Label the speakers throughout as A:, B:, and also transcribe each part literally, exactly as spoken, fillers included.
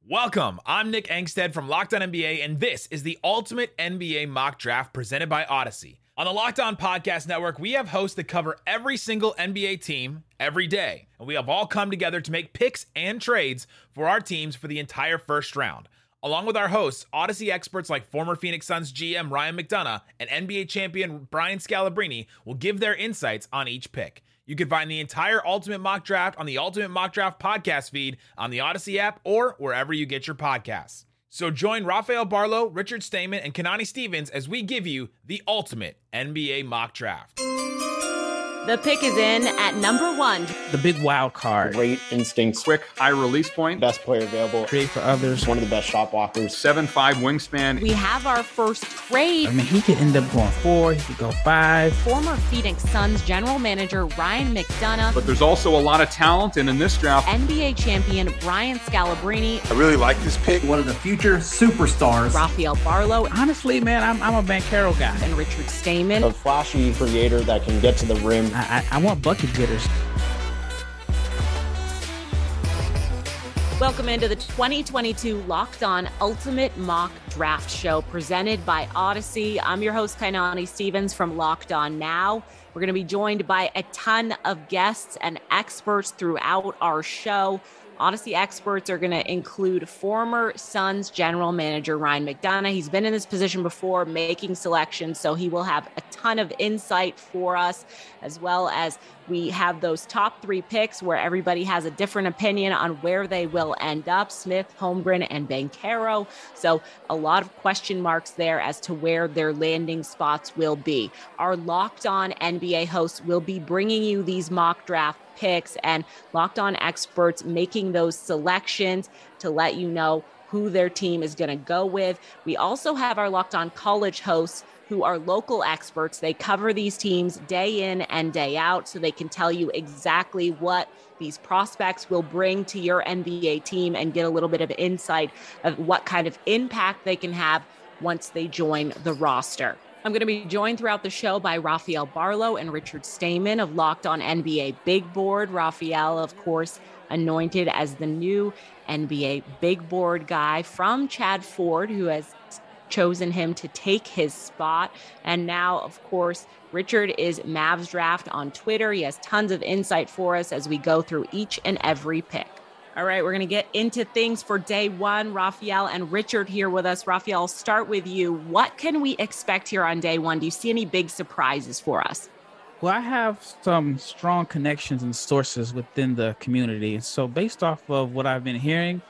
A: Welcome, I'm Nick Angstead from Locked On N B A, and this is the Ultimate N B A Mock Draft presented by Odyssey. On the Locked On Podcast Network, we have hosts that cover every single N B A team every day, and we have all come together to make picks and trades for our teams for the entire first round. Along with our hosts, Odyssey experts like former Phoenix Suns G M Ryan McDonough and N B A champion Brian Scalabrine will give their insights on each pick. You can find the entire Ultimate Mock Draft on the Ultimate Mock Draft podcast feed on the Odyssey app or wherever you get your podcasts. So join Rafael Barlow, Richard Stayman, and Kanani Stevens as we give you the Ultimate N B A Mock Draft.
B: The pick is in at number one.
C: The big wild card.
D: Great instincts.
E: Quick, high release point.
D: Best player available.
C: Create for others.
D: One of the best shot blockers.
E: seven five wingspan.
B: We have our first trade.
C: I mean, he could end up going four. He could go five.
B: Former Phoenix Suns general manager Ryan McDonough.
E: But there's also a lot of talent, and in this draft,
B: N B A champion Brian Scalabrine.
F: I really like this pick.
G: One of the future superstars.
B: Rafael Barlow.
C: Honestly, man, I'm, I'm a Banchero guy.
B: And Richard Stayman.
D: A flashy creator that can get to the rim.
C: I, I, I want bucket getters.
B: Welcome into the twenty twenty-two Locked On Ultimate Mock Draft Show presented by Odyssey. I'm your host, Kanani Stevens from Locked On Now. We're going to be joined by a ton of guests and experts throughout our show. Odyssey experts are going to include former Suns general manager Ryan McDonough. He's been in this position before making selections, so he will have a ton of insight for us, as well as we have those top three picks where everybody has a different opinion on where they will end up, Smith, Holmgren, and Banchero. So a lot of question marks there as to where their landing spots will be. Our Locked On N B A hosts will be bringing you these mock draft picks and Locked On experts making those selections to let you know who their team is going to go with. We also have our Locked On college hosts who are local experts. They cover these teams day in and day out, so they can tell you exactly what these prospects will bring to your N B A team and get a little bit of insight of what kind of impact they can have once they join the roster. I'm going to be joined throughout the show by Rafael Barlow and Richard Stayman of Locked On N B A Big Board. Rafael, of course, anointed as the new N B A Big Board guy from Chad Ford, who has chosen him to take his spot. And now, of course, Richard is Mavs Draft on Twitter. He has tons of insight for us as we go through each and every pick. All right, we're going to get into things for day one. Rafael and Richard here with us. Rafael, I'll start with you. What can we expect here on day one? Do you see any big surprises for us?
C: Well, I have some strong connections and sources within the community. So based off of what I've been hearing,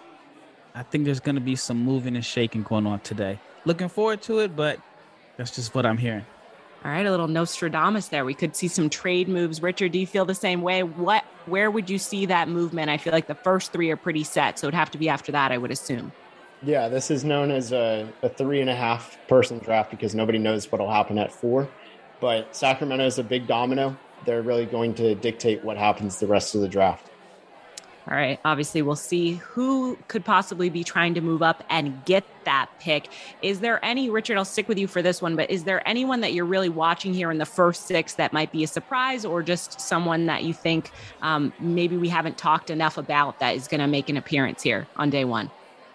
C: I think there's going to be some moving and shaking going on today. Looking forward to it, but that's just what I'm hearing.
B: All right, a little Nostradamus there. We could see some trade moves. Richard, do you feel the same way? What, where would you see that movement? I feel like the first three are pretty set, so it'd have to be after that, I would assume.
D: Yeah, this is known as a, a three and a half person draft because nobody knows what will happen at four. But Sacramento is a big domino. They're really going to dictate what happens the rest of the draft.
B: All right. Obviously, we'll see who could possibly be trying to move up and get that pick. Is there any, Richard, I'll stick with you for this one, but is there anyone that you're really watching here in the first six that might be a surprise, or just someone that you think um, maybe we haven't talked enough about that is going to make an appearance here on day one?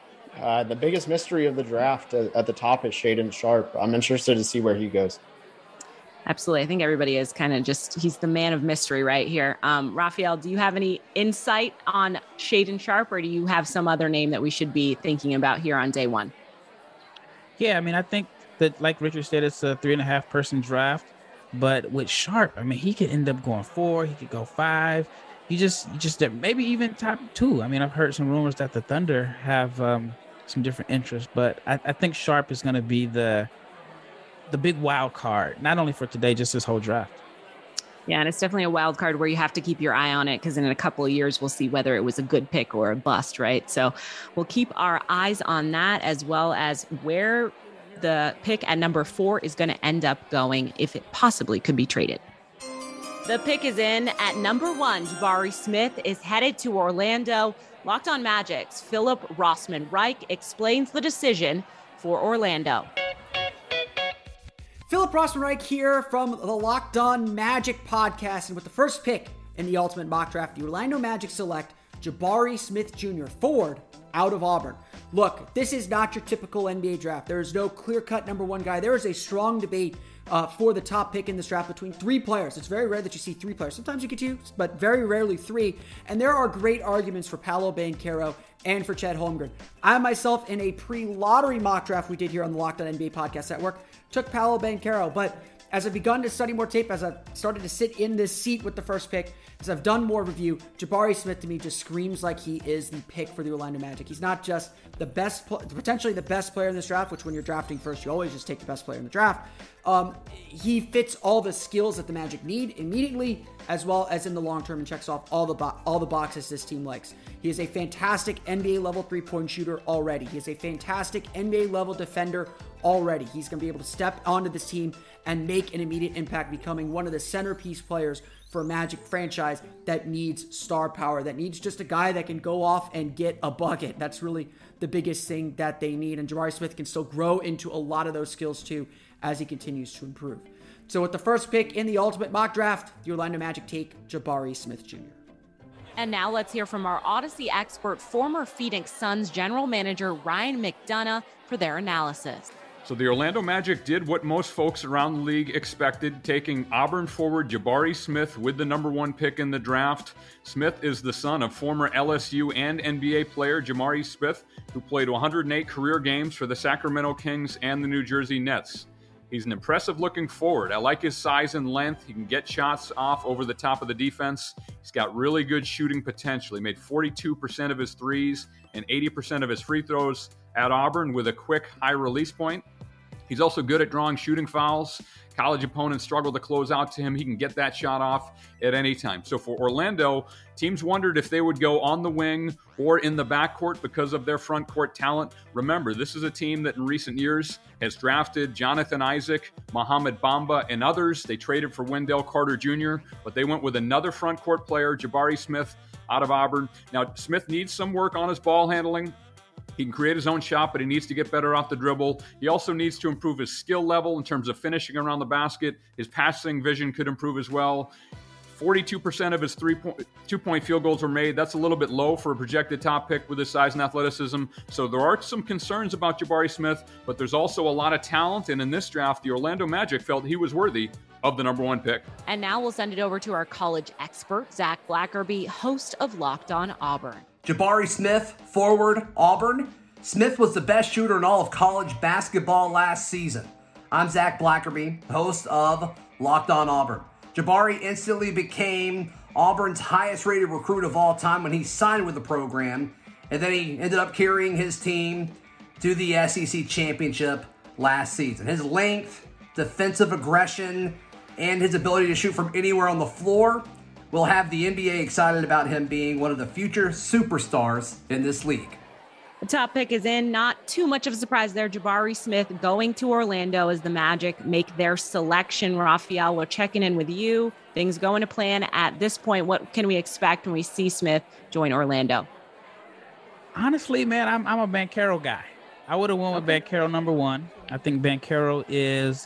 D: Uh, the biggest mystery of the draft at, at the top is Shaedon Sharpe. I'm interested to see where he goes.
B: Absolutely. I think everybody is kind of just, he's the man of mystery right here. Um, Rafael, do you have any insight on Shaedon Sharpe, or do you have some other name that we should be thinking about here on day one?
C: Yeah, I mean, I think that, like Richard said, it's a three and a half person draft, but with Sharpe, I mean, he could end up going four, he could go five. You just, you just maybe even top two. I mean, I've heard some rumors that the Thunder have um, some different interests, but I, I think Sharpe is going to be the, the big wild card, not only for today, just this whole draft.
B: Yeah, and it's definitely a wild card where you have to keep your eye on it, because in a couple of years, we'll see whether it was a good pick or a bust, right? So we'll keep our eyes on that, as well as where the pick at number four is going to end up going, if it possibly could be traded. The pick is in at number one. Jabari Smith is headed to Orlando. Locked On Magic's Philip Rossman-Reich explains the decision for Orlando.
G: Philip Rossman-Reich here from the Locked On Magic podcast, and with the first pick in the Ultimate Mock Draft, the Orlando Magic select Jabari Smith Junior, forward out of Auburn. Look, this is not your typical N B A draft. There is no clear-cut number one guy. There is a strong debate uh, for the top pick in this draft between three players. It's very rare that you see three players. Sometimes you get two, but very rarely three. And there are great arguments for Paolo Banchero and for Chet Holmgren. I myself, in a pre-lottery mock draft we did here on the Locked On N B A Podcast Network, took Paolo Banchero, but as I've begun to study more tape, as I've started to sit in this seat with the first pick, as I've done more review, Jabari Smith to me just screams like he is the pick for the Orlando Magic. He's not just the best, potentially the best player in this draft, which when you're drafting first, you always just take the best player in the draft. Um, he fits all the skills that the Magic need immediately, as well as in the long term, and checks off all the bo- all the boxes this team likes. He is a fantastic N B A level three-point shooter already. He is a fantastic N B A level defender already. He's going to be able to step onto this team and make an immediate impact, becoming one of the centerpiece players for a Magic franchise that needs star power, that needs just a guy that can go off and get a bucket. That's really the biggest thing that they need. And Jabari Smith can still grow into a lot of those skills too as he continues to improve. So with the first pick in the Ultimate Mock Draft, the Orlando Magic take Jabari Smith Junior
B: And now let's hear from our Odyssey expert, former Phoenix Suns general manager Ryan McDonough, for their analysis.
E: So the Orlando Magic did what most folks around the league expected, taking Auburn forward Jabari Smith with the number one pick in the draft. Smith is the son of former L S U and N B A player Jabari Smith, who played one hundred eight career games for the Sacramento Kings and the New Jersey Nets. He's an impressive looking forward. I like his size and length. He can get shots off over the top of the defense. He's got really good shooting potential. He made forty-two percent of his threes and eighty percent of his free throws at Auburn with a quick, high release point. He's also good at drawing shooting fouls. College opponents struggle to close out to him. He can get that shot off at any time. So for Orlando, teams wondered if they would go on the wing or in the backcourt because of their front court talent. Remember, this is a team that in recent years has drafted Jonathan Isaac, Mohamed Bamba, and others. They traded for Wendell Carter Junior, but they went with another front court player, Jabari Smith, out of Auburn. Now, Smith needs some work on his ball handling. He can create his own shot, but he needs to get better off the dribble. He also needs to improve his skill level in terms of finishing around the basket. His passing vision could improve as well. forty-two percent of his three-point, two-point field goals were made. That's a little bit low for a projected top pick with his size and athleticism. So there are some concerns about Jabari Smith, but there's also a lot of talent. And in this draft, the Orlando Magic felt he was worthy of the number one pick.
B: And now we'll send it over to our college expert, Zach Blackerby, host of Locked On Auburn.
F: Jabari Smith, forward, Auburn. Smith was the best shooter in all of college basketball last season. I'm Zach Blackerby, host of Locked On Auburn. Jabari instantly became Auburn's highest-rated recruit of all time when he signed with the program, and then he ended up carrying his team to the S E C championship last season. His length, defensive aggression, and his ability to shoot from anywhere on the floor will have the N B A excited about him being one of the future superstars in this league.
B: The top pick is in. Not too much of a surprise there. Jabari Smith going to Orlando as the Magic make their selection. Raphael, we're checking in with you. Things going to plan at this point. What can we expect when we see Smith join Orlando?
C: Honestly, man, I'm I'm a Banchero guy. I would have went with Banchero number one. I think Banchero is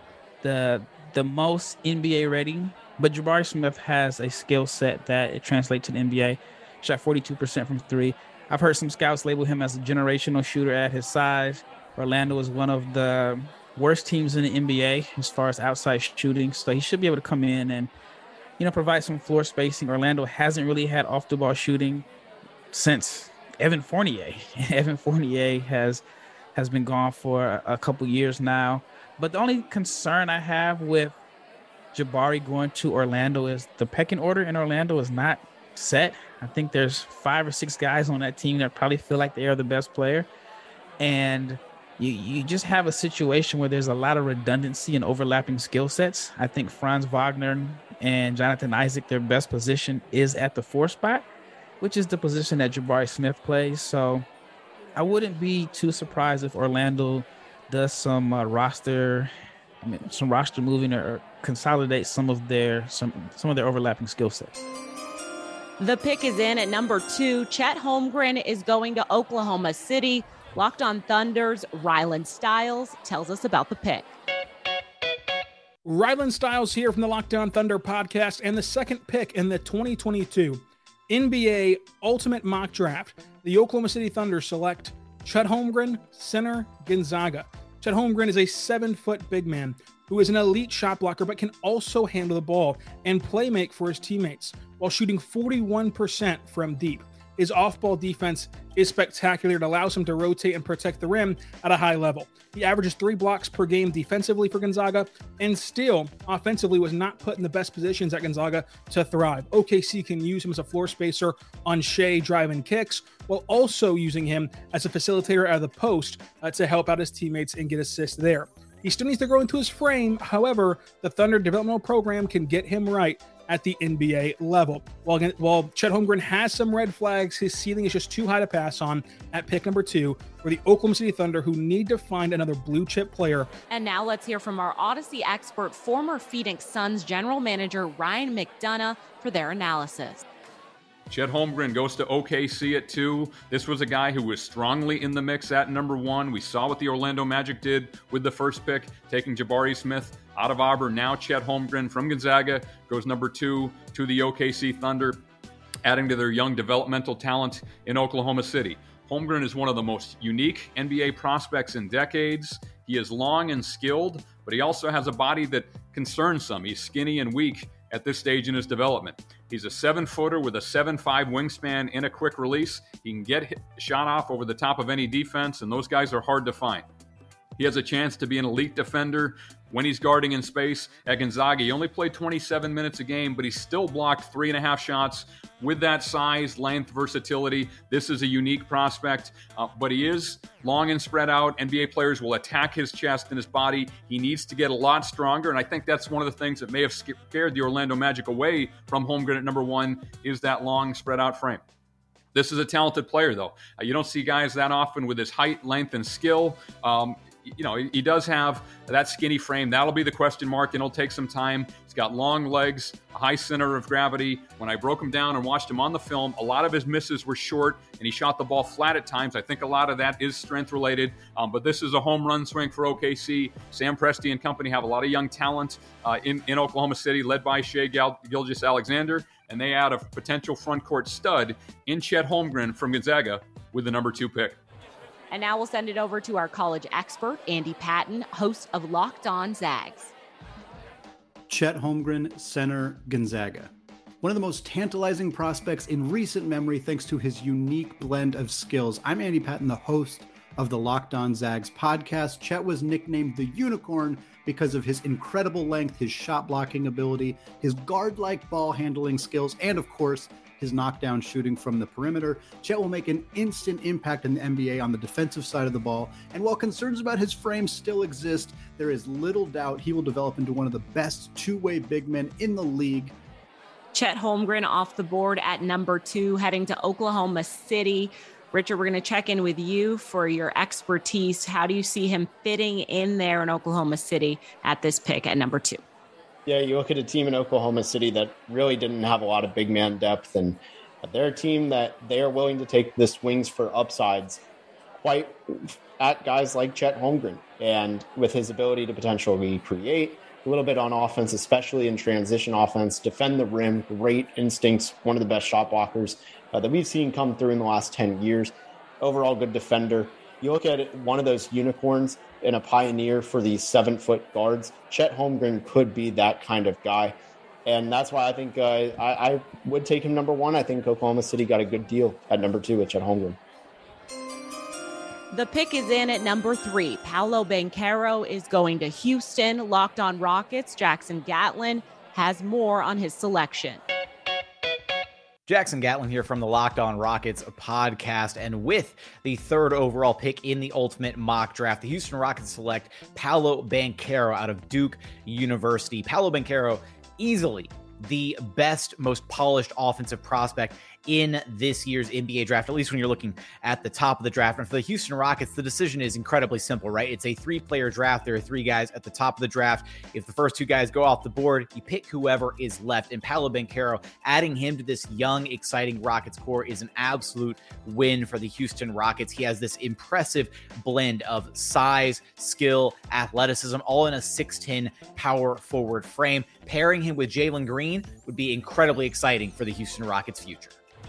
C: the the most N B A ready. But Jabari Smith has a skill set that it translates to the N B A. Shot forty-two percent from three. I've heard some scouts label him as a generational shooter at his size. Orlando is one of the worst teams in the N B A as far as outside shooting. So he should be able to come in and, you know, provide some floor spacing. Orlando hasn't really had off-the-ball shooting since Evan Fournier. Evan Fournier has has been gone for a, a couple years now. But the only concern I have with Jabari going to Orlando is the pecking order in Orlando is not set. I think there's five or six guys on that team that probably feel like they are the best player. And you, you just have a situation where there's a lot of redundancy and overlapping skill sets. I think Franz Wagner and Jonathan Isaac, their best position is at the four spot, which is the position that Jabari Smith plays. So I wouldn't be too surprised if Orlando does some uh, roster I mean, some roster moving or consolidate some of their some some of their overlapping skill sets.
B: The pick is in at number two. Chet Holmgren is going to Oklahoma City. Locked On Thunder's Rylan Stiles tells us about the pick.
H: Rylan Stiles here from the Locked On Thunder podcast, and the second pick in the twenty twenty-two N B A Ultimate Mock Draft. The Oklahoma City Thunder select Chet Holmgren, center, Gonzaga. Chet Holmgren is a seven-foot big man who is an elite shot blocker but can also handle the ball and play make for his teammates while shooting forty-one percent from deep. His off-ball defense is spectacular. It allows him to rotate and protect the rim at a high level. He averages three blocks per game defensively for Gonzaga, and still, offensively, was not put in the best positions at Gonzaga to thrive. O K C can use him as a floor spacer on Shea drive-in kicks, while also using him as a facilitator out of the post uh, to help out his teammates and get assists there. He still needs to grow into his frame. However, the Thunder developmental program can get him right at the N B A level. While, while Chet Holmgren has some red flags, his ceiling is just too high to pass on at pick number two for the Oklahoma City Thunder, who need to find another blue chip player.
B: And now let's hear from our Odyssey expert, former Phoenix Suns general manager Ryan McDonough, for their analysis.
E: Chet Holmgren goes to O K C at two. This was a guy who was strongly in the mix at number one. We saw what the Orlando Magic did with the first pick, taking Jabari Smith out of Auburn. Now Chet Holmgren from Gonzaga goes number two to the O K C Thunder, adding to their young developmental talent in Oklahoma City. Holmgren is one of the most unique N B A prospects in decades. He is long and skilled, but he also has a body that concerns some. He's skinny and weak at this stage in his development. He's a seven-footer with a seven five wingspan and a quick release. He can get hit, shot off over the top of any defense, and those guys are hard to find. He has a chance to be an elite defender when he's guarding in space. At Gonzaga, he only played twenty-seven minutes a game, but he still blocked three and a half shots. With that size, length, versatility, this is a unique prospect, uh, but he is long and spread out. N B A players will attack his chest and his body. He needs to get a lot stronger, and I think that's one of the things that may have scared the Orlando Magic away from Holmgren at number one, is that long, spread out frame. This is a talented player, though. Uh, you don't see guys that often with his height, length, and skill. Um, You know, he does have that skinny frame. That'll be the question mark, and it'll take some time. He's got long legs, a high center of gravity. When I broke him down and watched him on the film, a lot of his misses were short, and he shot the ball flat at times. I think a lot of that is strength-related, um, but this is a home run swing for O K C. Sam Presti and company have a lot of young talent uh, in, in Oklahoma City, led by Shea Gal- Gilgeous-Alexander, and they add a potential front court stud in Chet Holmgren from Gonzaga with the number two pick.
B: And now we'll send it over to our college expert, Andy Patton, host of Locked On Zags.
I: Chet Holmgren, center, Gonzaga. One of the most tantalizing prospects in recent memory thanks to his unique blend of skills. I'm Andy Patton, the host of the Locked On Zags podcast. Chet was nicknamed the Unicorn because of his incredible length, his shot blocking ability, his guard-like ball handling skills, and of course, his knockdown shooting from the perimeter. Chet will make an instant impact in the N B A on the defensive side of the ball. And while concerns about his frame still exist, there is little doubt he will develop into one of the best two-way big men in the league.
B: Chet Holmgren off the board at number two, heading to Oklahoma City. Richard, we're going to check in with you for your expertise. How do you see him fitting in there in Oklahoma City at this pick at number two?
D: Yeah, you look at a team in Oklahoma City that really didn't have a lot of big man depth, and they're a team that they are willing to take the swings for upsides quite at guys like Chet Holmgren. And with his ability to potentially create a little bit on offense, especially in transition offense, defend the rim, great instincts, one of the best shot blockers uh, that we've seen come through in the last ten years. Overall good defender. You look at it, one of those unicorns and a pioneer for these seven-foot guards. Chet Holmgren could be that kind of guy. And that's why I think uh, I, I would take him number one. I think Oklahoma City got a good deal at number two with Chet Holmgren.
B: The pick is in at number three. Paolo Banchero is going to Houston. Locked On Rockets, Jackson Gatlin has more on his selection.
J: Jackson Gatlin here from the Locked On Rockets podcast, and with the third overall pick in the Ultimate Mock Draft, the Houston Rockets select Paolo Banchero out of Duke University. Paolo Banchero, easily the best, most polished offensive prospect in this year's N B A draft, at least when you're looking at the top of the draft. And for the Houston Rockets, the decision is incredibly simple, right? It's a three-player draft. There are three guys at the top of the draft. If the first two guys go off the board, you pick whoever is left. And Paolo Banchero, adding him to this young, exciting Rockets core is an absolute win for the Houston Rockets. He has this impressive blend of size, skill, athleticism, all in a six ten power forward frame. Pairing him with Jalen Green would be incredibly exciting for the Houston Rockets' future.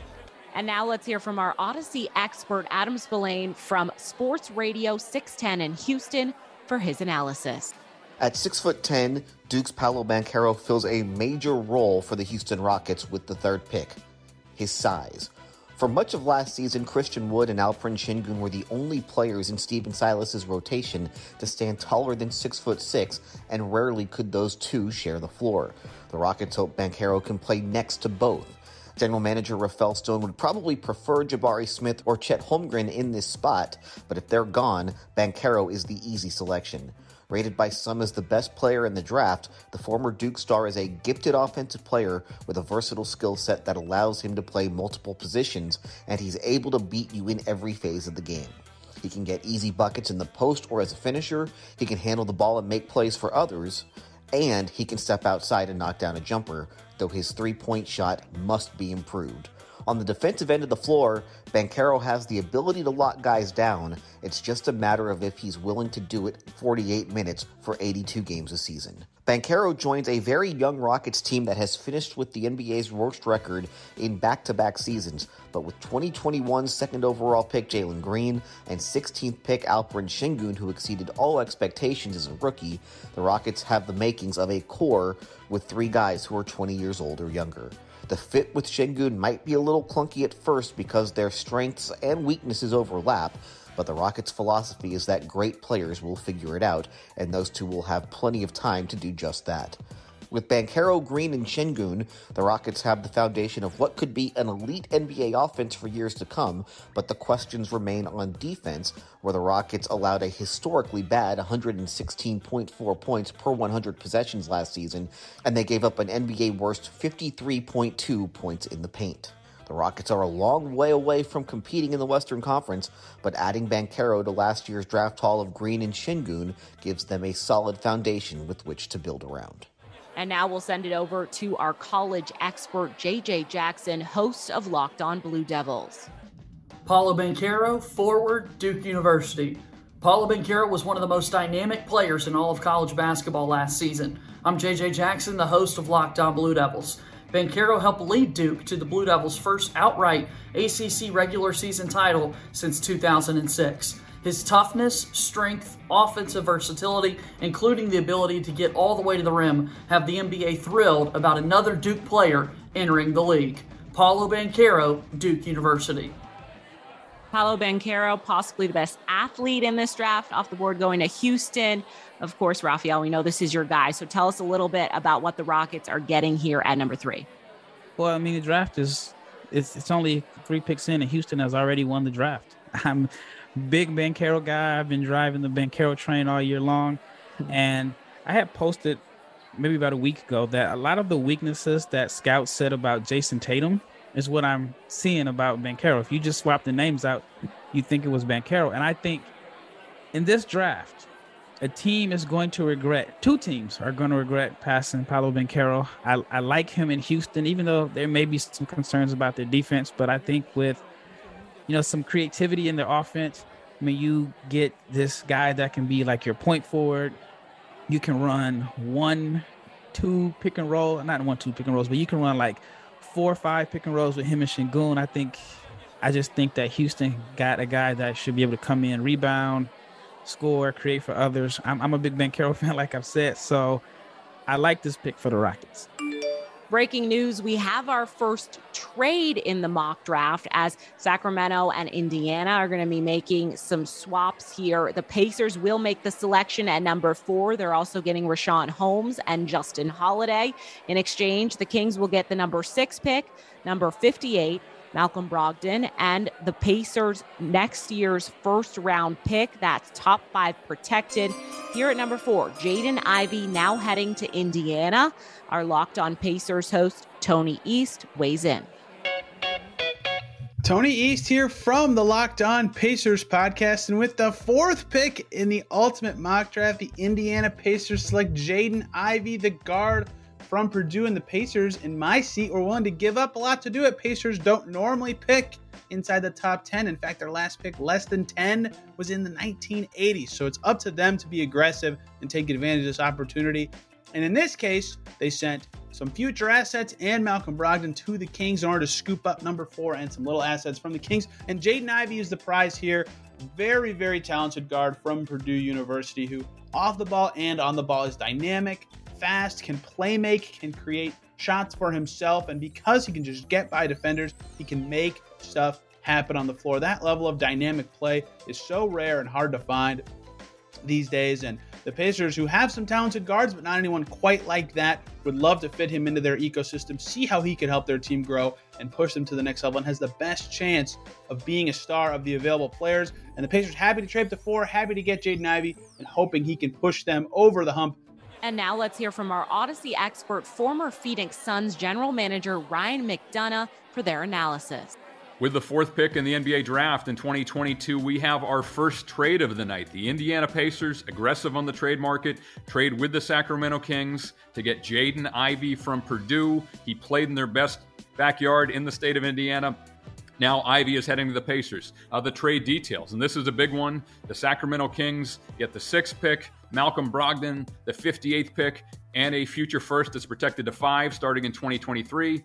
B: And now let's hear from our Odyssey expert, Adam Spillane from Sports Radio six ten in Houston for his analysis.
K: At six foot ten, Duke's Paolo Banchero fills a major role for the Houston Rockets with the third pick, his size. For much of last season, Christian Wood and Alperen Sengun were the only players in Stephen Silas's rotation to stand taller than six foot six, and rarely could those two share the floor. The Rockets hope Banchero can play next to both. General Manager Rafael Stone would probably prefer Jabari Smith or Chet Holmgren in this spot, but if they're gone, Banchero is the easy selection. Rated by some as the best player in the draft, the former Duke star is a gifted offensive player with a versatile skill set that allows him to play multiple positions, and he's able to beat you in every phase of the game. He can get easy buckets in the post or as a finisher, he can handle the ball and make plays for others, and he can step outside and knock down a jumper, though his three-point shot must be improved. On the defensive end of the floor, Banchero has the ability to lock guys down. It's just a matter of if he's willing to do it forty-eight minutes for eighty-two games a season. Banchero joins a very young Rockets team that has finished with the N B A's worst record in back-to-back seasons, but with twenty twenty-one second overall pick Jalen Green and sixteenth pick Alperen Sengun, who exceeded all expectations as a rookie, the Rockets have the makings of a core with three guys who are twenty years old or younger. The fit with Sengun might be a little clunky at first because their strengths and weaknesses overlap, but the Rockets' philosophy is that great players will figure it out, and those two will have plenty of time to do just that. With Banchero, Green, and Sengun, the Rockets have the foundation of what could be an elite N B A offense for years to come, but the questions remain on defense, where the Rockets allowed a historically bad one hundred sixteen point four points per one hundred possessions last season, and they gave up an N B A worst fifty-three point two points in the paint. The Rockets are a long way away from competing in the Western Conference, but adding Banchero to last year's draft haul of Green and Sengun gives them a solid foundation with which to build around.
B: And now we'll send it over to our college expert, J J Jackson, host of Locked On Blue Devils.
L: Paolo Banchero, forward, Duke University. Paolo Banchero was one of the most dynamic players in all of college basketball last season. I'm J J Jackson, the host of Locked On Blue Devils. Banchero helped lead Duke to the Blue Devils' first outright A C C regular season title since two thousand six. His toughness, strength, offensive versatility, including the ability to get all the way to the rim, have the N B A thrilled about another Duke player entering the league. Paolo Banchero, Duke University.
B: Paolo Banchero, possibly the best athlete in this draft, off the board going to Houston. Of course, Raphael, we know this is your guy, so tell us a little bit about what the Rockets are getting here at number three.
C: Well, I mean, the draft is, it's, it's only three picks in, and Houston has already won the draft. I'm big Banchero guy. I've been driving the Banchero train all year long. And I had posted maybe about a week ago that a lot of the weaknesses that scouts said about Jason Tatum is what I'm seeing about Banchero. If you just swap the names out, you think it was Banchero. And I think in this draft, a team is going to regret, two teams are going to regret passing Paolo Banchero. I, I like him in Houston, even though there may be some concerns about their defense. But I think with you know, some creativity in the offense, I mean, you get this guy that can be like your point forward. You can run one, two pick and roll, not one, two pick and rolls, but you can run like four or five pick and rolls with him and Sengun. I think, I just think that Houston got a guy that should be able to come in, rebound, score, create for others. I'm, I'm a big Banchero fan, like I've said, so I like this pick for the Rockets.
B: Breaking news, we have our first trade in the mock draft as Sacramento and Indiana are going to be making some swaps here. The Pacers will make the selection at number four. They're also getting Richaun Holmes and Justin Holiday. In exchange, the Kings will get the number six pick, number fifty-eight, Malcolm Brogdon, and the Pacers next year's first round pick. That's top five protected. Here at number four, Jaden Ivey now heading to Indiana. Our Locked On Pacers host, Tony East, weighs in.
M: Tony East here from the Locked On Pacers podcast. And with the fourth pick in the ultimate mock draft, the Indiana Pacers select Jaden Ivey, the guard from Purdue, and the Pacers in my seat were willing to give up a lot to do it. Pacers don't normally pick inside the top ten. In fact, their last pick, less than ten, was in the nineteen eighties. So it's up to them to be aggressive and take advantage of this opportunity. And in this case, they sent some future assets and Malcolm Brogdon to the Kings in order to scoop up number four and some little assets from the Kings. And Jaden Ivey is the prize here. Very, very talented guard from Purdue University who off the ball and on the ball is dynamic, fast, can play make, can create shots for himself. And because he can just get by defenders, he can make stuff happen on the floor. That level of dynamic play is so rare and hard to find these days. And the Pacers, who have some talented guards, but not anyone quite like that, would love to fit him into their ecosystem, see how he could help their team grow and push them to the next level, and has the best chance of being a star of the available players. And the Pacers happy to trade the four, happy to get Jaden Ivey, and hoping he can push them over the hump.
B: And now let's hear from our Odyssey expert, former Phoenix Suns general manager Ryan McDonough, for their analysis.
E: With the fourth pick in the N B A draft in twenty twenty-two, we have our first trade of the night. The Indiana Pacers, aggressive on the trade market, trade with the Sacramento Kings to get Jaden Ivey from Purdue. He played in their best backyard in the state of Indiana. Now Ivey is heading to the Pacers. Uh, the trade details, and this is a big one. The Sacramento Kings get the sixth pick, Malcolm Brogdon, the fifty-eighth pick, and a future first that's protected to five starting in twenty twenty-three.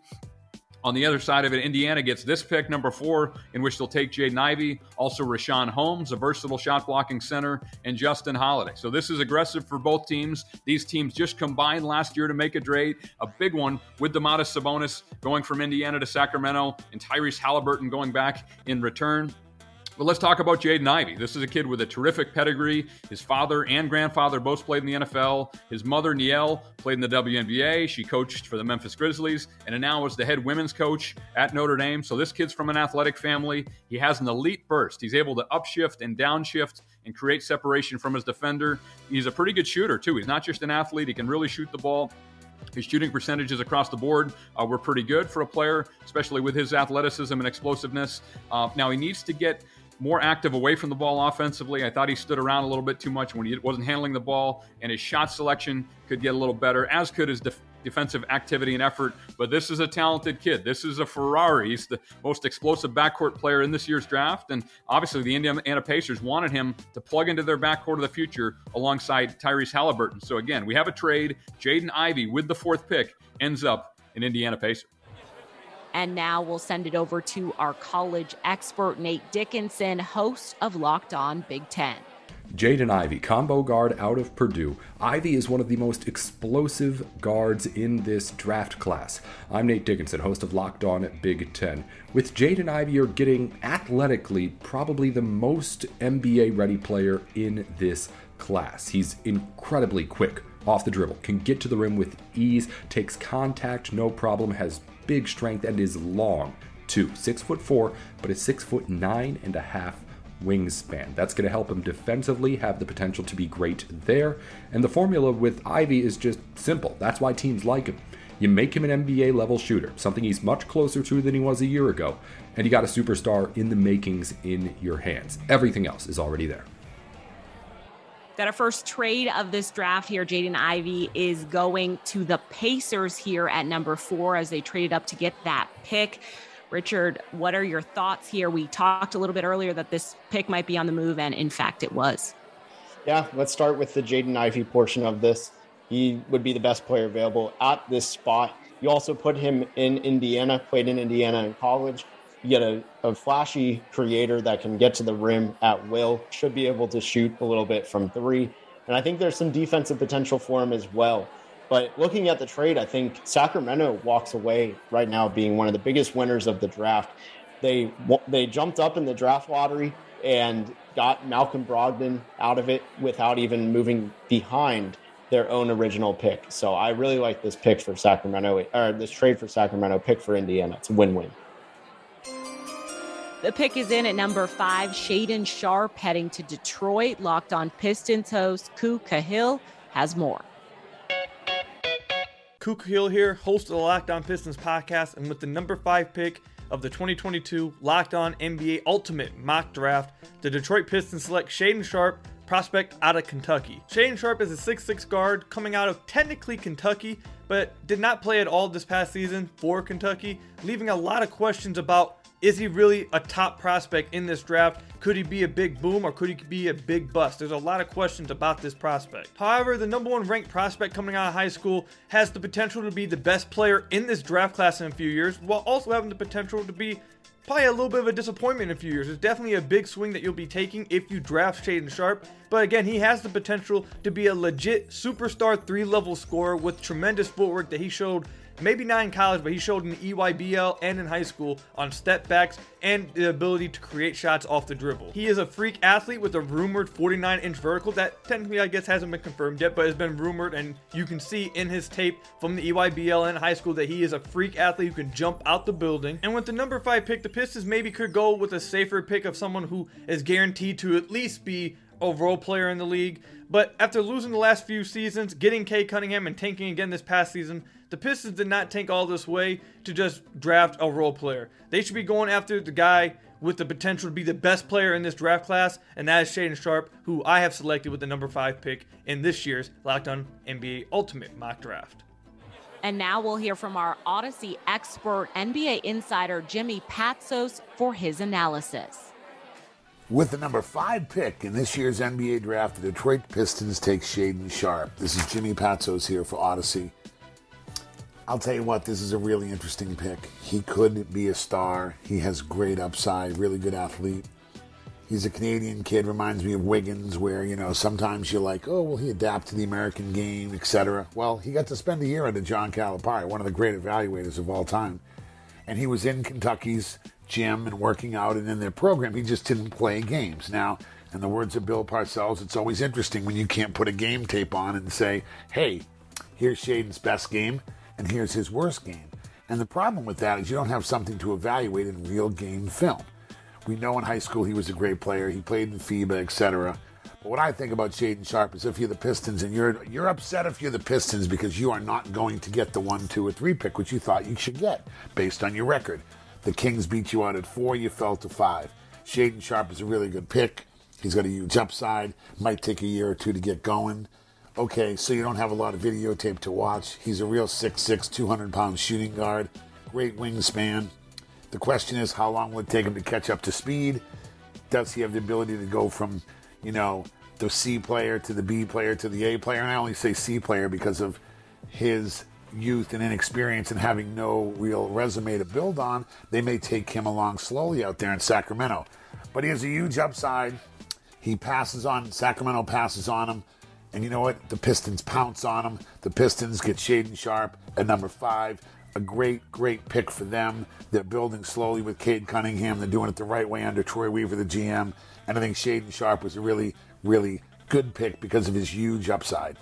E: On the other side of it, Indiana gets this pick, number four, in which they'll take Jaden Ivey, also Rashawn Holmes, a versatile shot-blocking center, and Justin Holiday. So this is aggressive for both teams. These teams just combined last year to make a trade, a big one with Domantas Sabonis going from Indiana to Sacramento, and Tyrese Halliburton going back in return. But let's talk about Jaden Ivey. This is a kid with a terrific pedigree. His father and grandfather both played in the N F L. His mother, Niele, played in the W N B A. She coached for the Memphis Grizzlies and now is the head women's coach at Notre Dame. So this kid's from an athletic family. He has an elite burst. He's able to upshift and downshift and create separation from his defender. He's a pretty good shooter, too. He's not just an athlete. He can really shoot the ball. His shooting percentages across the board uh, were pretty good for a player, especially with his athleticism and explosiveness. Uh, now, he needs to get more active away from the ball offensively. I thought he stood around a little bit too much when he wasn't handling the ball, and his shot selection could get a little better, as could his def- defensive activity and effort. But this is a talented kid. This is a Ferrari. He's the most explosive backcourt player in this year's draft, and obviously the Indiana Pacers wanted him to plug into their backcourt of the future alongside Tyrese Halliburton. So again, we have a trade. Jaden Ivey with the fourth pick ends up in Indiana Pacers.
B: And now we'll send it over to our college expert, Nate Dickinson, host of Locked On Big Ten.
N: Jaden Ivey, combo guard out of Purdue. Ivey is one of the most explosive guards in this draft class. I'm Nate Dickinson, host of Locked On Big Ten. With Jaden Ivey, you're getting athletically probably the most N B A-ready player in this class. He's incredibly quick off the dribble, can get to the rim with ease, takes contact no problem, has big strength, and is long too. Six foot four, but a six foot nine and a half wingspan. That's going to help him defensively, have the potential to be great there. And the formula with Ivey is just simple. That's why teams like him. You make him an N B A level shooter, something he's much closer to than he was a year ago, and you got a superstar in the makings in your hands. Everything else is already there.
B: Got our first trade of this draft here. Jaden Ivey is going to the Pacers here at number four as they traded up to get that pick. Richard, what are your thoughts here? We talked a little bit earlier that this pick might be on the move, and in fact it was.
D: Yeah, let's start with the Jaden Ivey portion of this. He would be the best player available at this spot. You also put him in Indiana, played in Indiana in college. You get a, a flashy creator that can get to the rim at will, should be able to shoot a little bit from three. And I think there's some defensive potential for him as well. But looking at the trade, I think Sacramento walks away right now being one of the biggest winners of the draft. They they jumped up in the draft lottery and got Malcolm Brogdon out of it without even moving behind their own original pick. So I really like this pick for Sacramento, or this trade for Sacramento, pick for Indiana. It's a win-win.
B: The pick is in at number five. Shaedon Sharpe heading to Detroit. Locked On Pistons host Ku Khahil has more.
O: Ku Khahil here, host of the Locked On Pistons podcast, and with the number five pick of the twenty twenty-two Locked On N B A Ultimate Mock Draft, the Detroit Pistons select Shaedon Sharpe, prospect out of Kentucky. Shaedon Sharpe is a six foot six guard coming out of technically Kentucky, but did not play at all this past season for Kentucky, leaving a lot of questions about is he really a top prospect in this draft? Could he be a big boom or could he be a big bust? There's a lot of questions about this prospect. However, the number one ranked prospect coming out of high school has the potential to be the best player in this draft class in a few years, while also having the potential to be probably a little bit of a disappointment in a few years. It's definitely a big swing that you'll be taking if you draft Shaedon Sharpe. But again, he has the potential to be a legit superstar three-level scorer with tremendous footwork that he showed, maybe not in college, but he showed in the E Y B L and in high school on step backs and the ability to create shots off the dribble. He is a freak athlete with a rumored forty-nine inch vertical that technically I guess hasn't been confirmed yet, but has been rumored, and you can see in his tape from the E Y B L and high school that he is a freak athlete who can jump out the building. And with the number five pick, the Pistons maybe could go with a safer pick of someone who is guaranteed to at least be a role player in the league. But after losing the last few seasons, getting Cade Cunningham and tanking again this past season, the Pistons did not tank all this way to just draft a role player. They should be going after the guy with the potential to be the best player in this draft class, and that is Shaedon Sharpe, who I have selected with the number five pick in this year's Locked On N B A Ultimate Mock Draft.
B: And now we'll hear from our Odyssey expert, N B A insider Jimmy Patsos, for his analysis.
P: With the number five pick in this year's N B A draft, the Detroit Pistons take Shaedon Sharpe. This is Jimmy Patsos here for Odyssey. I'll tell you what, this is a really interesting pick. He could be a star. He has great upside, really good athlete. He's a Canadian kid, reminds me of Wiggins, where, you know, sometimes you're like, oh, will he adapt to the American game, et cetera. Well, he got to spend a year under John Calipari, one of the great evaluators of all time. And he was in Kentucky's gym and working out and in their program. He just didn't play games. Now, in the words of Bill Parcells, it's always interesting when you can't put a game tape on and say, hey, here's Shaedon's best game and here's his worst game. And the problem with that is you don't have something to evaluate in real game film. We know in high school he was a great player. He played in FIBA, et cetera. But what I think about Shaedon Sharpe is if you're the Pistons and you're you're upset if you're the Pistons because you are not going to get the one, two, or three pick, which you thought you should get based on your record. The Kings beat you out at four, you fell to five. Shaedon Sharpe is a really good pick. He's got a huge upside. Might take a year or two to get going. Okay, so you don't have a lot of videotape to watch. He's a real six six, two hundred pound shooting guard. Great wingspan. The question is, how long will it take him to catch up to speed? Does he have the ability to go from, you know, the C player to the B player to the A player? And I only say C player because of his youth and inexperience and having no real resume to build on. They may take him along slowly out there in Sacramento. But he has a huge upside. He passes on, Sacramento passes on him. And you know what? The Pistons pounce on him. The Pistons get Shaedon Sharpe at number five. A great, great pick for them. They're building slowly with Cade Cunningham. They're doing it the right way under Troy Weaver, the G M. And I think Shaedon Sharpe was a really, really good pick because of his huge upside.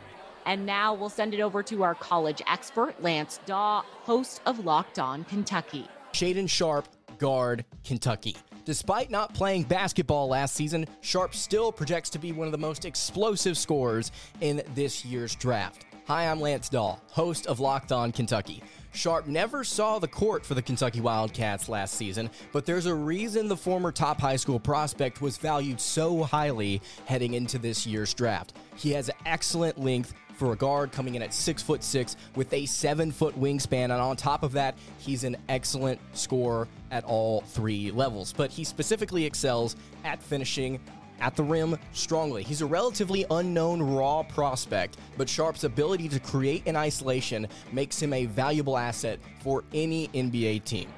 B: And now we'll send it over to our college expert, Lance Daw, host of Locked On Kentucky.
Q: Shaedon Sharpe, guard, Kentucky. Despite not playing basketball last season, Sharpe still projects to be one of the most explosive scorers in this year's draft. Hi, I'm Lance Dahl, host of Locked On Kentucky. Sharpe never saw the court for the Kentucky Wildcats last season, but there's a reason the former top high school prospect was valued so highly heading into this year's draft. He has excellent length for a guard, coming in at six foot six with a seven foot wingspan, and on top of that, he's an excellent scorer at all three levels. But he specifically excels at finishing at the rim strongly. He's a relatively unknown raw prospect, but Sharpe's ability to create in isolation makes him a valuable asset for any N B A team.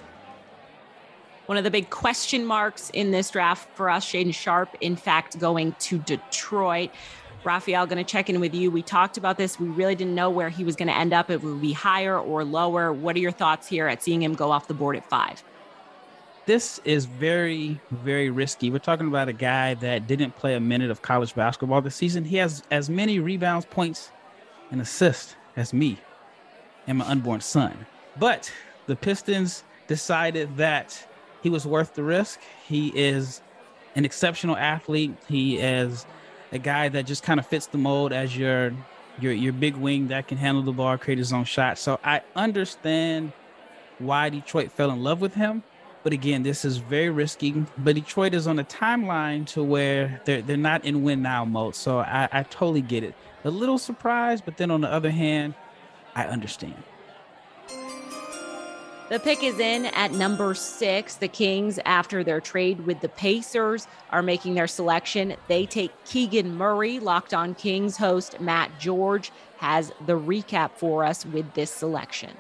B: One of the big question marks in this draft for us, Shaedon Sharpe, in fact, going to Detroit. Raphael, going to check in with you. We talked about this. We really didn't know where he was going to end up. It would be higher or lower. What are your thoughts here at seeing him go off the board at five?
C: This is very, very risky. We're talking about a guy that didn't play a minute of college basketball this season. He has as many rebounds, points, and assists as me and my unborn son. But the Pistons decided that he was worth the risk. He is an exceptional athlete. He is a guy that just kind of fits the mold as your, your, your big wing that can handle the ball, create his own shot. So I understand why Detroit fell in love with him. But again, this is very risky. But Detroit is on a timeline to where they're they're not in win now mode. So I, I totally get it. A little surprised, but then on the other hand, I understand.
B: The pick is in at number six. The Kings, after their trade with the Pacers, are making their selection. They take Keegan Murray. Locked On Kings host Matt George has the recap for us with this selection.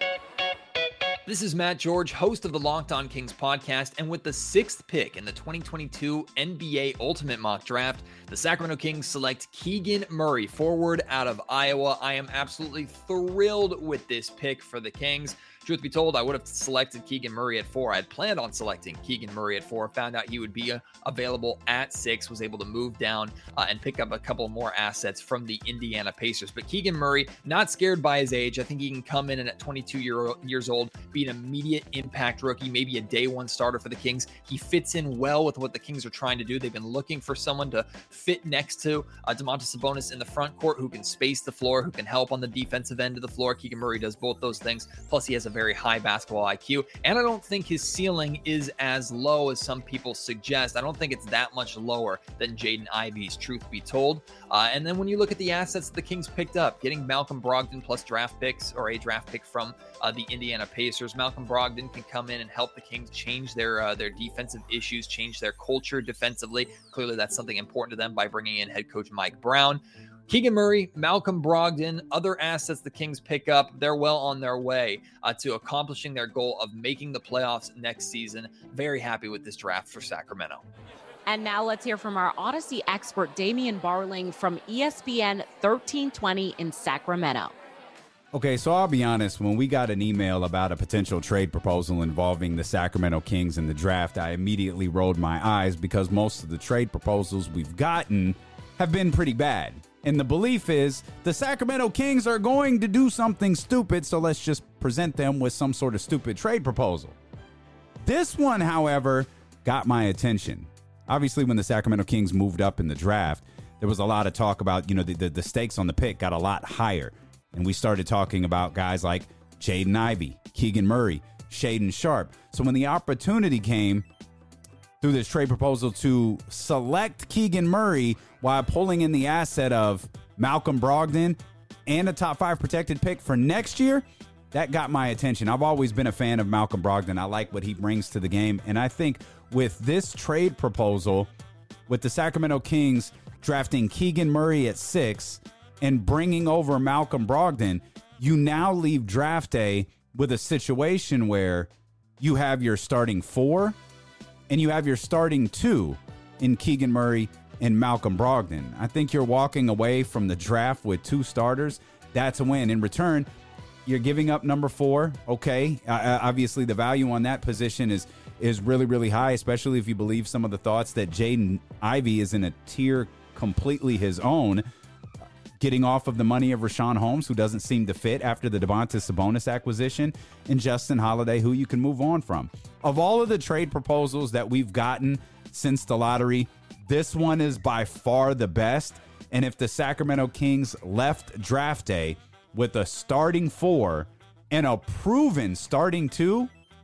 A: This is Matt George, host of the Locked On Kings podcast, and with the sixth pick in the twenty twenty-two N B A Ultimate Mock Draft, the Sacramento Kings select Keegan Murray, forward out of Iowa. I am absolutely thrilled with this pick for the Kings. Truth be told, I would have selected Keegan Murray at four. I had planned on selecting Keegan Murray at four, found out he would be uh, available at six, was able to move down uh, and pick up a couple more assets from the Indiana Pacers. But Keegan Murray, not scared by his age. I think he can come in and at twenty-two year, years old, be an immediate impact rookie, maybe a day one starter for the Kings. He fits in well with what the Kings are trying to do. They've been looking for someone to fit next to uh, Domantas Sabonis in the front court, who can space the floor, who can help on the defensive end of the floor. Keegan Murray does both those things. Plus, he has a very high basketball I Q, and I don't think his ceiling is as low as some people suggest. I don't think it's that much lower than Jaden Ivey's, truth be told. Uh, and then when you look at the assets that the Kings picked up, getting Malcolm Brogdon plus draft picks, or a draft pick from uh, the Indiana Pacers, Malcolm Brogdon can come in and help the Kings change their uh, their defensive issues, change their culture defensively. Clearly, that's something important to them by bringing in head coach Mike Brown. Keegan Murray, Malcolm Brogdon, other assets the Kings pick up, they're well on their way uh, to accomplishing their goal of making the playoffs next season. Very happy with this draft for Sacramento.
B: And now let's hear from our Odyssey expert, Damian Barling from E S P N thirteen twenty in Sacramento.
R: Okay, so I'll be honest, when we got an email about a potential trade proposal involving the Sacramento Kings in the draft, I immediately rolled my eyes because most of the trade proposals we've gotten have been pretty bad. And the belief is the Sacramento Kings are going to do something stupid, so let's just present them with some sort of stupid trade proposal. This one, however, got my attention. Obviously, when the Sacramento Kings moved up in the draft, there was a lot of talk about, you know, the, the, the stakes on the pick got a lot higher. And we started talking about guys like Jaden Ivey, Keegan Murray, Shaedon Sharpe. So when the opportunity came through this trade proposal to select Keegan Murray while pulling in the asset of Malcolm Brogdon and a top five protected pick for next year, that got my attention. I've always been a fan of Malcolm Brogdon. I like what he brings to the game. And I think with this trade proposal, with the Sacramento Kings drafting Keegan Murray at six and bringing over Malcolm Brogdon, you now leave draft day with a situation where you have your starting four and you have your starting two in Keegan Murray and Malcolm Brogdon. I think you're walking away from the draft with two starters. That's a win. In return, you're giving up number four. Okay. Uh, obviously, the value on that position is is really, really high, especially if you believe some of the thoughts that Jaden Ivey is in a tier completely his own, getting off of the money of Richaun Holmes, who doesn't seem to fit after the Domantas Sabonis acquisition, and Justin Holiday, who you can move on from. Of all of the trade proposals that we've gotten since the lottery, this one is by far the best. And if the Sacramento Kings left draft day with a starting four and a proven starting two,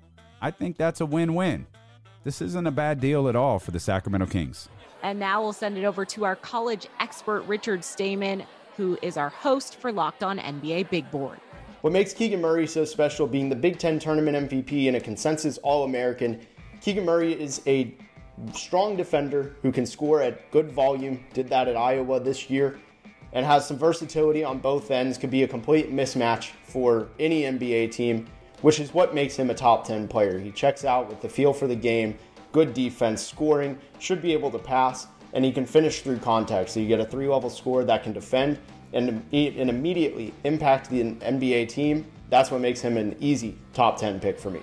R: I think that's a win-win. This isn't a bad deal at all for the Sacramento Kings.
B: And now we'll send it over to our college expert, Richard Stayman, who is our host for Locked On N B A Big Board.
D: What makes Keegan Murray so special, being the Big Ten Tournament M V P and a consensus All-American, Keegan Murray is a strong defender who can score at good volume, did that at Iowa this year, and has some versatility on both ends, could be a complete mismatch for any N B A team, which is what makes him a top ten player. He checks out with the feel for the game, good defense, scoring, should be able to pass, and he can finish through contact. So you get a three-level scorer that can defend and, and immediately impact the N B A team. That's what makes him an easy top ten pick for me.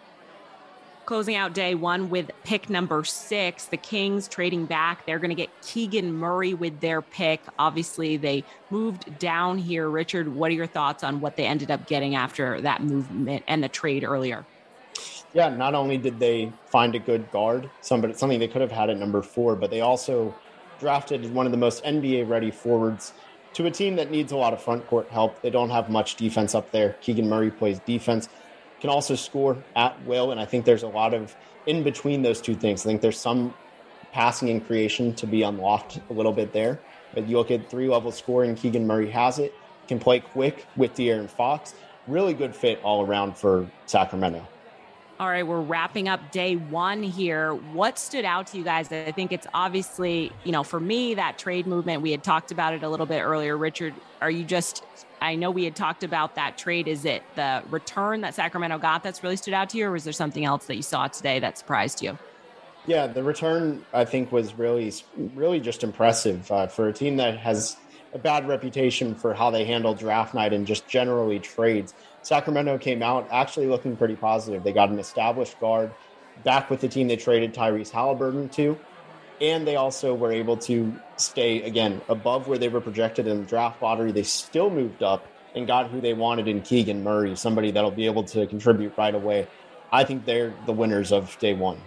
B: Closing out day one with pick number six, the Kings trading back. They're going to get Keegan Murray with their pick. Obviously, they moved down here. Richard, what are your thoughts on what they ended up getting after that movement and the trade earlier?
D: Yeah, not only did they find a good guard, somebody, something they could have had at number four, but they also drafted one of the most N B A-ready forwards to a team that needs a lot of front court help. They don't have much defense up there. Keegan Murray plays defense, can also score at will, and I think there's a lot of in between those two things. I think there's some passing and creation to be unlocked a little bit there. But you look at three-level scoring, Keegan Murray has it, can play quick with De'Aaron Fox, really good fit all around for Sacramento.
B: All right, we're wrapping up day one here. What stood out to you guys? I think it's obviously, you know, for me, that trade movement, we had talked about it a little bit earlier. Richard, are you just, I know we had talked about that trade. Is it the return that Sacramento got that's really stood out to you, or was there something else that you saw today that surprised you?
D: Yeah, the return, I think, was really, really just impressive uh, for a team that has a bad reputation for how they handle draft night and just generally trades. Sacramento came out actually looking pretty positive. They got an established guard back with the team they traded Tyrese Halliburton to, and they also were able to stay, again, above where they were projected in the draft lottery. They still moved up and got who they wanted in Keegan Murray, somebody that'll be able to contribute right away. I think they're the winners of day one.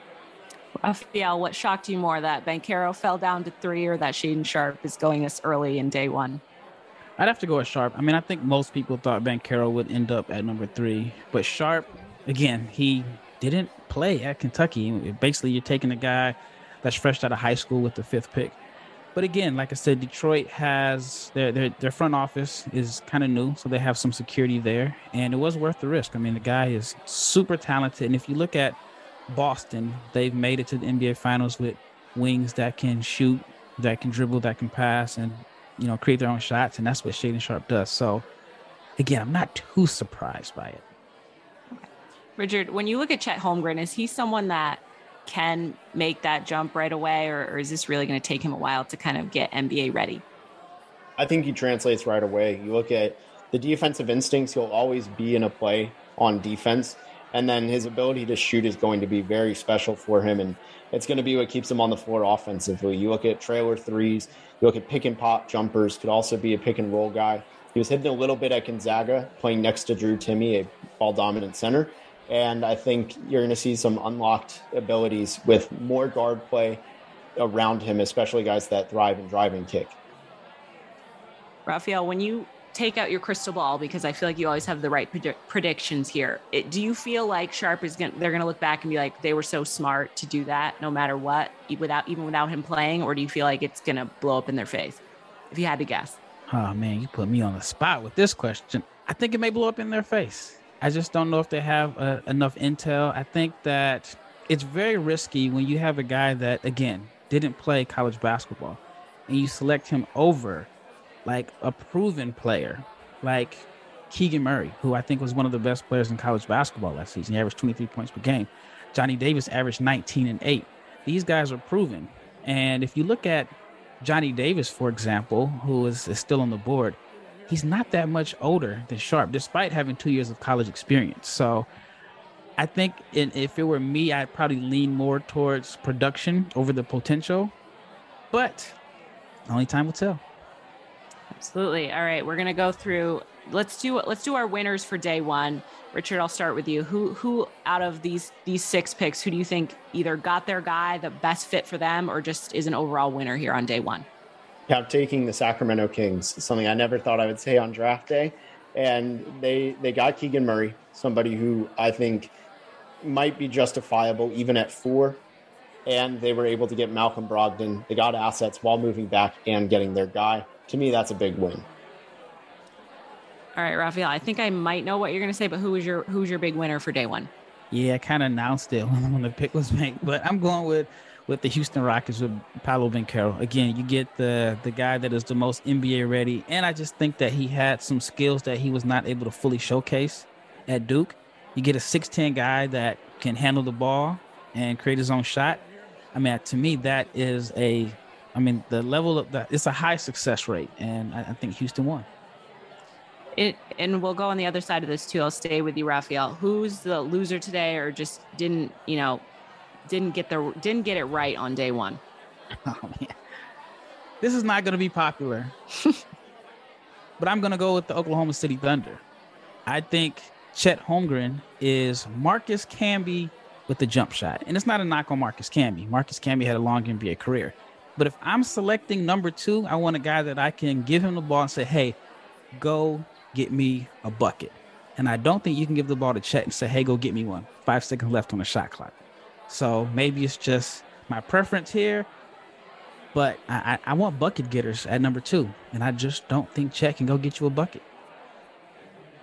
B: Raphael, what shocked you more, that Banchero fell down to three or that Shaedon Sharpe is going this early in day one?
C: I'd have to go with Sharpe. I mean, I think most people thought Banchero would end up at number three, but Sharpe, again, he didn't play at Kentucky. Basically, you're taking a guy that's fresh out of high school with the fifth pick. But again, like I said, Detroit has their their, their front office is kind of new, so they have some security there, and it was worth the risk. I mean, the guy is super talented, and if you look at Boston, they've made it to the N B A Finals with wings that can shoot, that can dribble, that can pass, and you know, create their own shots, and that's what Shaedon Sharpe does. So, again, I'm not too surprised by it.
B: Okay. Richard, when you look at Chet Holmgren, is he someone that can make that jump right away, or, or is this really going to take him a while to kind of get N B A ready?
D: I think he translates right away. You look at the defensive instincts, he'll always be in a play on defense. And then his ability to shoot is going to be very special for him. And it's going to be what keeps him on the floor offensively. You look at trailer threes, you look at pick and pop jumpers, could also be a pick and roll guy. He was hitting a little bit at Gonzaga, playing next to Drew Timme, a ball dominant center. And I think you're going to see some unlocked abilities with more guard play around him, especially guys that thrive in drive and kick.
B: Raphael, when you take out your crystal ball, because I feel like you always have the right predi- predictions here, It, do you feel like Sharpe is going they're going to look back and be like, they were so smart to do that no matter what, without even without him playing? Or do you feel like it's going to blow up in their face, if you had to guess?
C: Oh, man, you put me on the spot with this question. I think it may blow up in their face. I just don't know if they have uh, enough intel. I think that it's very risky when you have a guy that, again, didn't play college basketball, and you select him over like a proven player like Keegan Murray, who I think was one of the best players in college basketball last season. He averaged twenty-three points per game. Johnny Davis averaged nineteen and eight. These guys are proven. And if you look at Johnny Davis, for example, who is, is still on the board, he's not that much older than Sharpe, despite having two years of college experience. So I think in, if it were me, I'd probably lean more towards production over the potential. But only time will tell.
B: Absolutely. All right, we're gonna go through. Let's do let's do our winners for day one. Richard, I'll start with you. Who who out of these these six picks, who do you think either got their guy, the best fit for them, or just is an overall winner here on day one?
D: Yeah, I'm taking the Sacramento Kings, something I never thought I would say on draft day, and they they got Keegan Murray, somebody who I think might be justifiable even at four. And they were able to get Malcolm Brogdon. They got assets while moving back and getting their guy. To me, that's a big win.
B: All right, Raphael, I think I might know what you're going to say, but who was your who's your big winner for day one?
C: Yeah, I kind of announced it when the pick was made, but I'm going with with the Houston Rockets with Paolo Banchero. Again, you get the the guy that is the most N B A ready, and I just think that he had some skills that he was not able to fully showcase at Duke. You get a six ten guy that can handle the ball and create his own shot. I mean, to me, that is a, I mean, the level of that, it's a high success rate, and I, I think Houston won.
B: It, and we'll go on the other side of this too. I'll stay with you, Raphael. Who's the loser today, or just didn't, you know, didn't get the didn't get it right on day one?
C: Oh man, this is not going to be popular, but I'm going to go with the Oklahoma City Thunder. I think Chet Holmgren is Marcus Camby with the jump shot. And it's not a knock on Marcus Camby. Marcus Camby had a long N B A career. But if I'm selecting number two, I want a guy that I can give him the ball and say, hey, go get me a bucket. And I don't think you can give the ball to Chet and say, hey, go get me one. Five seconds left on the shot clock. So maybe it's just my preference here. But I, I, I want bucket getters at number two. And I just don't think Chet can go get you a bucket.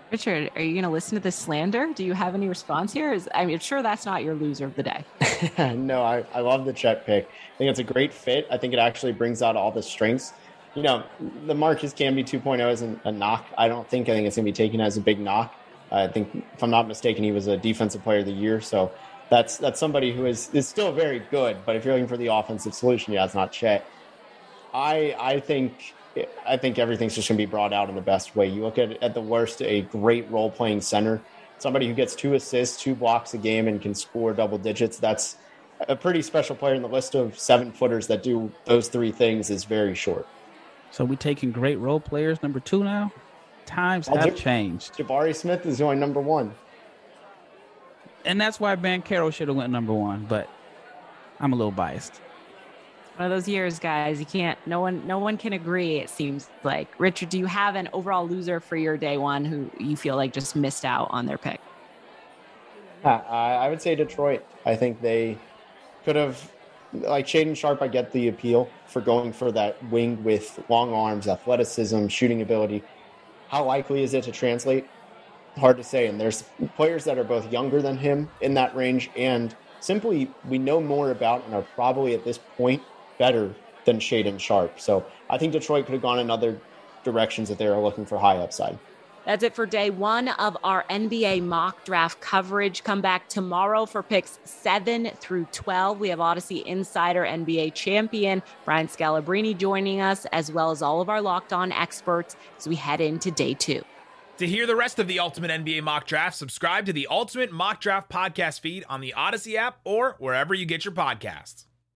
B: Richard, are you going to listen to this slander? Do you have any response here? Is, I mean, sure, that's not your loser of the day.
D: No, I, I love the Chet pick. I think it's a great fit. I think it actually brings out all the strengths. You know, the Marcus Camby two point oh isn't a knock. I don't think. I think it's going to be taken as a big knock. I think, if I'm not mistaken, he was a defensive player of the year. So that's that's somebody who is, is still very good. But if you're looking for the offensive solution, yeah, it's not Chet. I I think I think everything's just going to be brought out in the best way. You look at at the worst, a great role playing center, somebody who gets two assists, two blocks a game, and can score double digits. That's a pretty special player. In the list of seven footers that do those three things is very short.
C: So we taking great role players number two now. Times
D: I'll
C: have
D: do-
C: changed,
D: Jabari Smith is going number one,
C: and that's why Banchero should have went number one. But I'm a little biased.
B: One of those years, guys, you can't, no one, no one can agree. It seems like. Richard, do you have an overall loser for your day one who you feel like just missed out on their pick?
D: Yeah, I, I would say Detroit. I think they could have, like Shaedon Sharpe, I get the appeal for going for that wing with long arms, athleticism, shooting ability. How likely is it to translate? Hard to say. And there's players that are both younger than him in that range and simply we know more about and are probably at this point better than Shaedon Sharpe. So I think Detroit could have gone in other directions if they were looking for high upside.
B: That's it for day one of our N B A mock draft coverage. Come back tomorrow for picks seven through twelve. We have Odyssey Insider N B A champion Brian Scalabrine joining us, as well as all of our Locked On experts as we head into day two.
A: To hear the rest of the Ultimate N B A Mock Draft, subscribe to the Ultimate Mock Draft podcast feed on the Odyssey app or wherever you get your podcasts.